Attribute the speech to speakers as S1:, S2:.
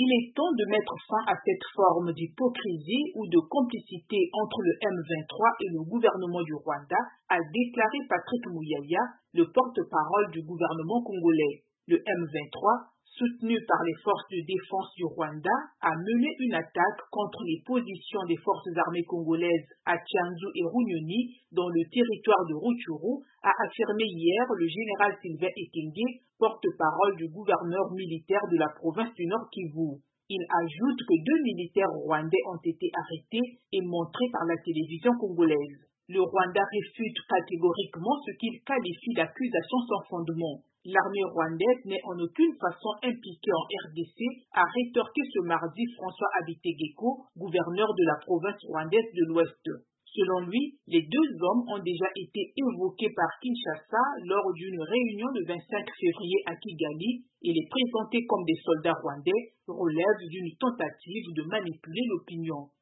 S1: Il est temps de mettre fin à cette forme d'hypocrisie ou de complicité entre le M23 et le gouvernement du Rwanda, a déclaré Patrick Muyaya, le porte-parole du gouvernement congolais. Le M23, soutenu par les forces de défense du Rwanda, a mené une attaque contre les positions des forces armées congolaises à Tchanzu et Runyoni dans le territoire de Rutshuru, a affirmé hier le général Sylvain Ekenge, porte-parole du gouverneur militaire de la province du Nord Kivu. Il ajoute que 2 militaires rwandais ont été arrêtés et montrés par la télévision congolaise. Le Rwanda réfute catégoriquement ce qu'il qualifie d'accusations sans fondement. L'armée rwandaise n'est en aucune façon impliquée en RDC, a rétorqué ce mardi François Habitegeko, gouverneur de la province rwandaise de l'Ouest. Selon lui, les 2 hommes ont déjà été évoqués par Kinshasa lors d'une réunion le 25 février à Kigali et les présenter comme des soldats rwandais relève d'une tentative de manipuler l'opinion.